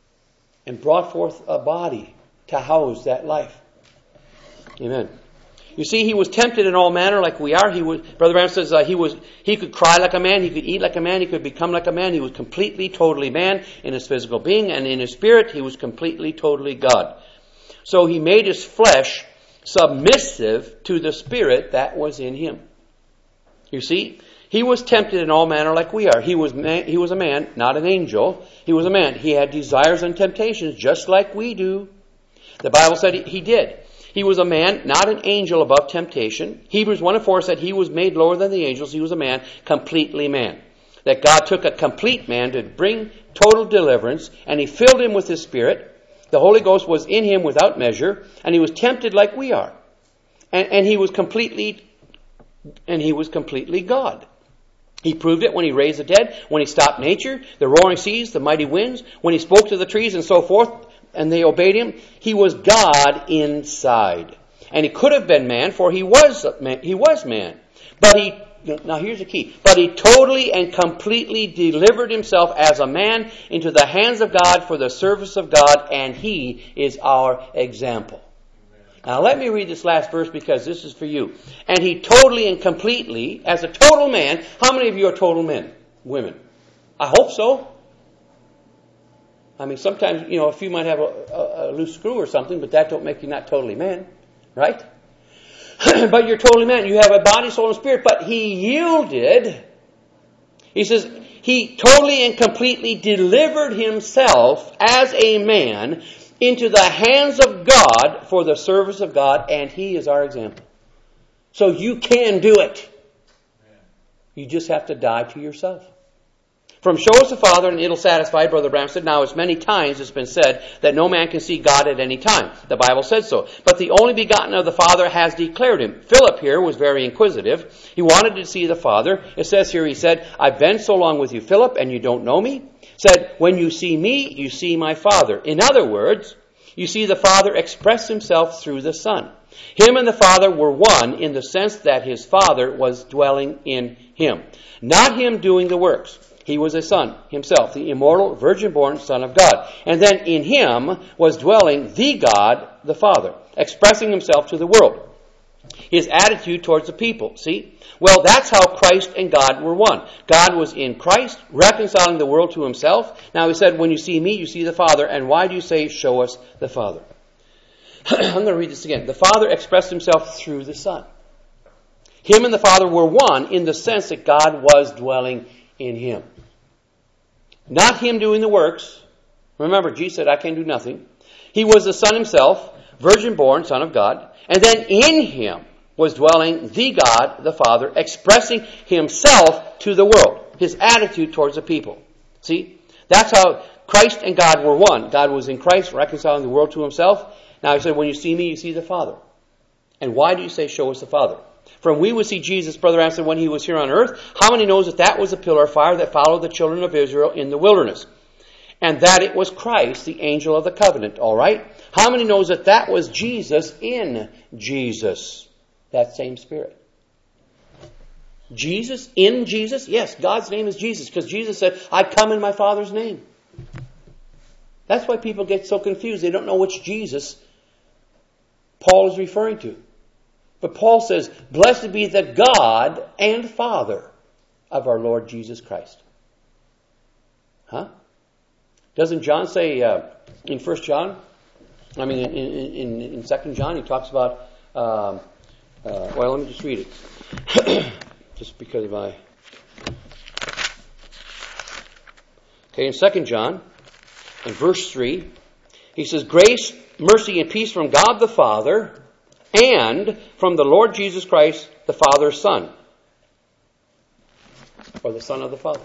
and brought forth a body to house that life. Amen. You see, he was tempted in all manner like we are. Brother Branham says he could cry like a man, he could eat like a man, he could become like a man. He was completely, totally man in his physical being, and in his spirit he was completely, totally God. So he made his flesh submissive to the spirit that was in him. You see, he was tempted in all manner like we are. He was a man, not an angel. He was a man. He had desires and temptations just like we do. The Bible said he did. He was a man, not an angel above temptation. Hebrews 1:4 said he was made lower than the angels. He was a man, completely man. That God took a complete man to bring total deliverance, and he filled him with his spirit. The Holy Ghost was in him without measure, and he was tempted like we are. And he was completely God. He proved it when he raised the dead, when he stopped nature, the roaring seas, the mighty winds, when he spoke to the trees and so forth, and they obeyed him. He was God inside. And he could have been man, for he was man. Now here's the key. But he totally and completely delivered himself as a man into the hands of God for the service of God, and he is our example. Now let me read this last verse because this is for you. And he totally and completely, as a total man, how many of you are total men? Women? I hope so. I mean, sometimes, a few might have a loose screw or something, but that don't make you not totally man. Right? But you're totally man. You have a body, soul, and spirit. But he yielded. He says, he totally and completely delivered himself as a man into the hands of God for the service of God, and he is our example. So you can do it. You just have to die to yourself. From show us the Father and it'll satisfy, Brother Branham said. Now, as many times it's been said that no man can see God at any time. The Bible said so. But the only begotten of the Father has declared him. Philip here was very inquisitive. He wanted to see the Father. It says here, he said, I've been so long with you, Philip, and you don't know me. Said, when you see me, you see my Father. In other words, you see the Father express himself through the Son. Him and the Father were one in the sense that his Father was dwelling in him. Not him doing the works. He was a son himself, the immortal, virgin-born Son of God. And then in him was dwelling the God, the Father, expressing himself to the world. His attitude towards the people, see? Well, that's how Christ and God were one. God was in Christ, reconciling the world to himself. Now he said, when you see me, you see the Father. And why do you say, show us the Father? I'm going to read this again. The Father expressed himself through the Son. Him and the Father were one in the sense that God was dwelling in him. Not him doing the works. Remember, Jesus said, I can do nothing. He was the Son himself, virgin-born, Son of God. And then in him was dwelling the God, the Father, expressing himself to the world. His attitude towards the people. See? That's how Christ and God were one. God was in Christ, reconciling the world to himself. Now he said, when you see me, you see the Father. And why do you say, show us the Father? From we would see Jesus, Brother Anson, when he was here on earth. How many knows that was a pillar of fire that followed the children of Israel in the wilderness? And that it was Christ, the angel of the covenant, all right? How many knows that was Jesus in Jesus? That same Spirit. Jesus in Jesus? Yes, God's name is Jesus, because Jesus said, I come in my Father's name. That's why people get so confused. They don't know which Jesus Paul is referring to. But Paul says, blessed be the God and Father of our Lord Jesus Christ. Huh? Doesn't John say in 1 John, in 2 John, he talks about, let me just read it. Just because of my... Okay, in 2 John, in verse 3, he says, grace, mercy, and peace from God the Father and from the Lord Jesus Christ, the Father's Son. Or the Son of the Father.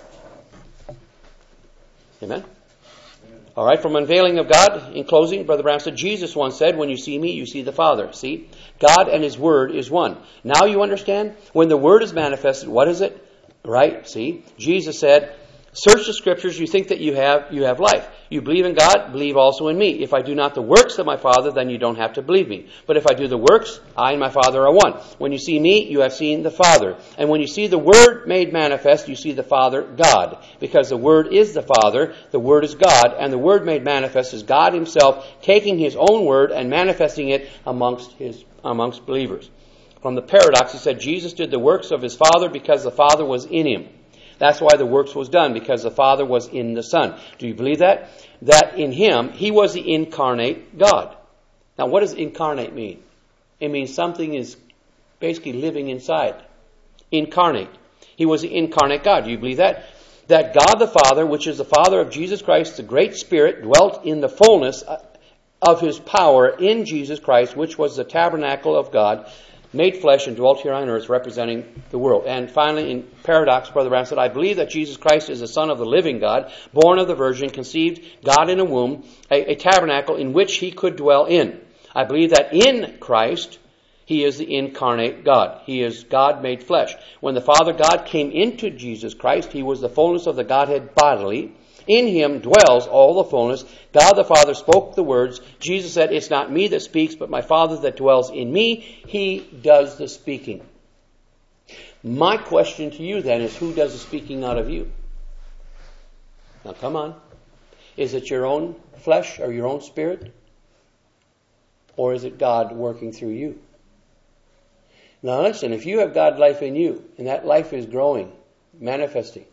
Amen? All right, from unveiling of God, in closing, Brother Branham said, Jesus once said, when you see me, you see the Father. See? God and his Word is one. Now you understand? When the Word is manifested, what is it? Right? See? Jesus said, search the Scriptures, you think that you have life. You believe in God, believe also in me. If I do not the works of my Father, then you don't have to believe me. But if I do the works, I and my Father are one. When you see me, you have seen the Father. And when you see the Word made manifest, you see the Father, God. Because the Word is the Father, the Word is God, and the Word made manifest is God himself taking his own Word and manifesting it amongst believers. From the paradox, he said Jesus did the works of his Father because the Father was in him. That's why the works was done, because the Father was in the Son. Do you believe that? That in him, he was the incarnate God. Now, what does incarnate mean? It means something is basically living inside. Incarnate. He was the incarnate God. Do you believe that? That God the Father, which is the Father of Jesus Christ, the great Spirit, dwelt in the fullness of his power in Jesus Christ, which was the tabernacle of God, made flesh and dwelt here on earth, representing the world. And finally, in paradox, Brother Branham said, I believe that Jesus Christ is the Son of the living God, born of the Virgin, conceived, God in a womb, a tabernacle in which he could dwell in. I believe that in Christ, he is the incarnate God. He is God made flesh. When the Father God came into Jesus Christ, he was the fullness of the Godhead bodily. In him dwells all the fullness. God the Father spoke the words. Jesus said, it's not me that speaks, but my Father that dwells in me. He does the speaking. My question to you then is, who does the speaking out of you? Now come on. Is it your own flesh or your own spirit? Or is it God working through you? Now listen, if you have God life in you, and that life is growing, manifesting,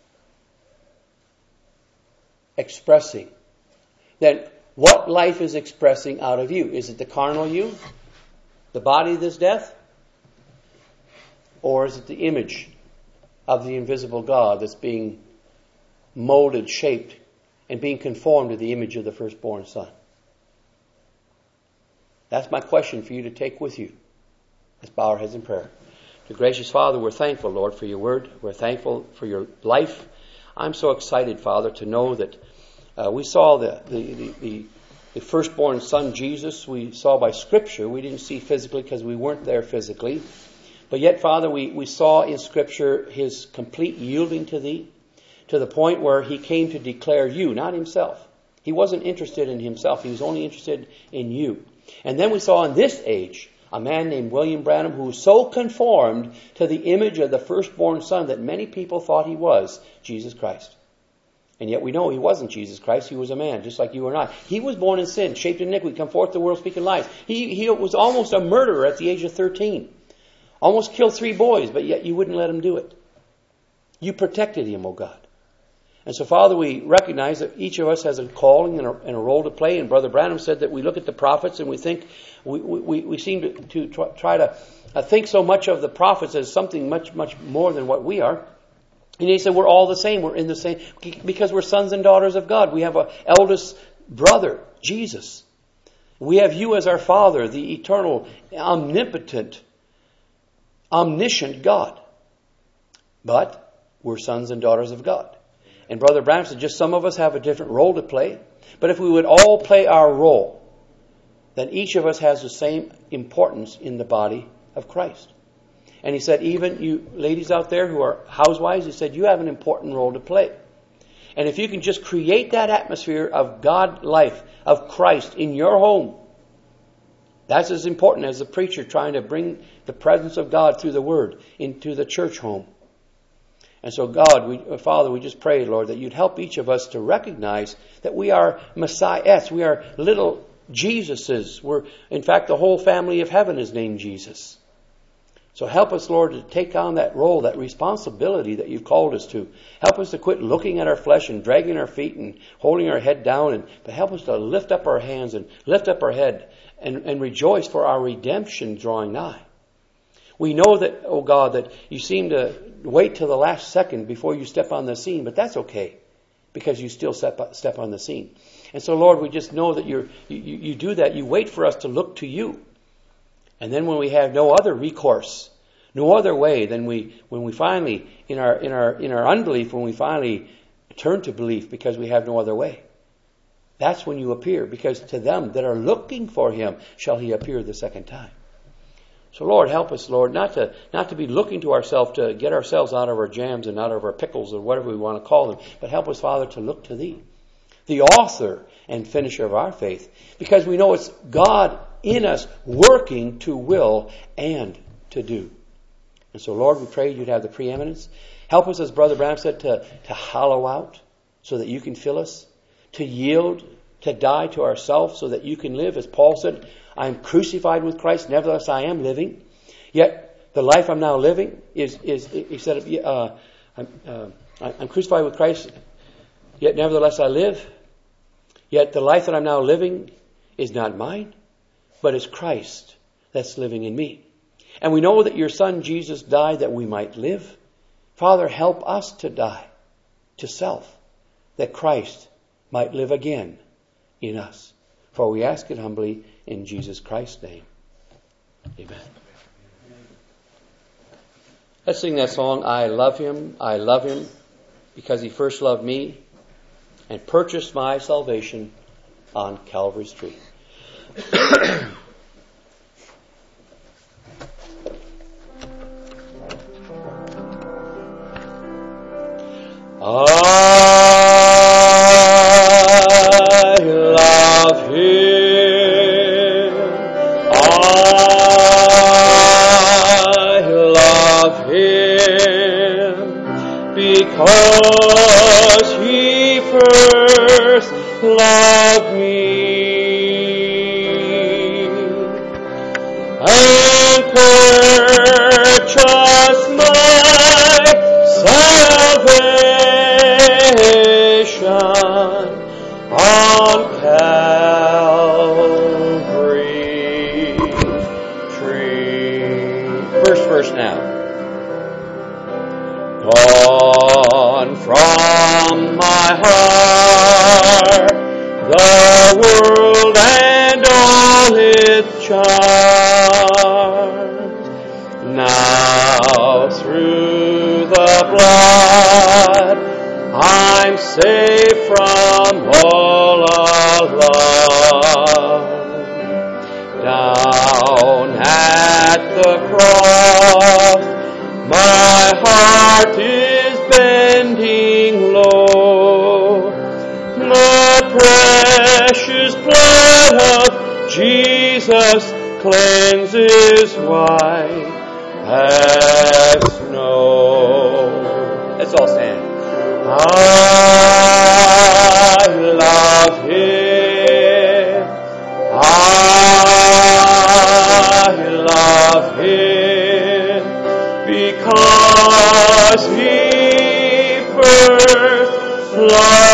expressing, then what life is expressing out of you? Is it the carnal you? The body that's death? Or is it the image of the invisible God that's being molded, shaped, and being conformed to the image of the firstborn Son? That's my question for you to take with you. Let's bow our heads in prayer. Dear gracious Father, we're thankful, Lord, for your word. We're thankful for your life. I'm so excited, Father, to know that we saw the firstborn Son, Jesus, we saw by Scripture. We didn't see physically because we weren't there physically. But yet, Father, we saw in Scripture his complete yielding to thee, to the point where he came to declare you, not himself. He wasn't interested in himself. He was only interested in you. And then we saw in this age a man named William Branham who was so conformed to the image of the firstborn Son that many people thought he was Jesus Christ. And yet we know he wasn't Jesus Christ. He was a man, just like you and I. He was born in sin, shaped in iniquity, come forth to the world speaking lies. He was almost a murderer at the age of 13. Almost killed 3 boys, but yet you wouldn't let him do it. You protected him, O God. And so, Father, we recognize that each of us has a calling and a role to play. And Brother Branham said that we look at the prophets and we think, we seem to try to think so much of the prophets as something much, much more than what we are. And he said we're all the same. We're in the same, because we're sons and daughters of God. We have an eldest brother, Jesus. We have you as our Father, the eternal, omnipotent, omniscient God. But we're sons and daughters of God. And Brother Branham said just some of us have a different role to play. But if we would all play our role, then each of us has the same importance in the body of Christ. And he said, even you ladies out there who are housewives, he said, you have an important role to play. And if you can just create that atmosphere of God life, of Christ in your home, that's as important as the preacher trying to bring the presence of God through the Word into the church home. And so God, Father, we just pray, Lord, that you'd help each of us to recognize that we are Messiahs. We are little Jesuses. In fact, the whole family of heaven is named Jesus. So help us, Lord, to take on that role, that responsibility that you've called us to. Help us to quit looking at our flesh and dragging our feet and holding our head down, but help us to lift up our hands and lift up our head and rejoice for our redemption drawing nigh. We know that, oh God, that you seem to wait till the last second before you step on the scene, but that's okay because you still step on the scene. And so, Lord, we just know that you do that. You wait for us to look to you. And then when we have no other recourse, no other way, then when we finally, in our unbelief, when we finally turn to belief because we have no other way, that's when you appear. Because to them that are looking for him shall he appear the second time. So Lord, help us, Lord, not to be looking to ourselves to get ourselves out of our jams and out of our pickles or whatever we want to call them, but help us, Father, to look to thee, the author and finisher of our faith, because we know it's God in us working to will and to do. And so, Lord, we pray you'd have the preeminence. Help us, as Brother Branham said, to hollow out so that you can fill us, to yield, to die to ourselves so that you can live. As Paul said, I am crucified with Christ, nevertheless I am living. Yet the life I'm now living is he said, I'm crucified with Christ, yet nevertheless I live. Yet the life that I'm now living is not mine, but it's Christ that's living in me. And we know that your Son Jesus died that we might live. Father, help us to die to self, that Christ might live again in us. For we ask it humbly in Jesus Christ's name. Amen. Let's sing that song, I love him, because he first loved me and purchased my salvation on Calvary's tree. I love him. I love him because he first loved me and purchased my salvation on Calvary's tree. First verse now. Gone from my heart the world and all its charms. Now through the blood I'm safe from all alarm. Down at the cross my heart is bending low. The precious blood of Jesus cleanses white as snow. Let's all stand. I love him. I love him because he first loved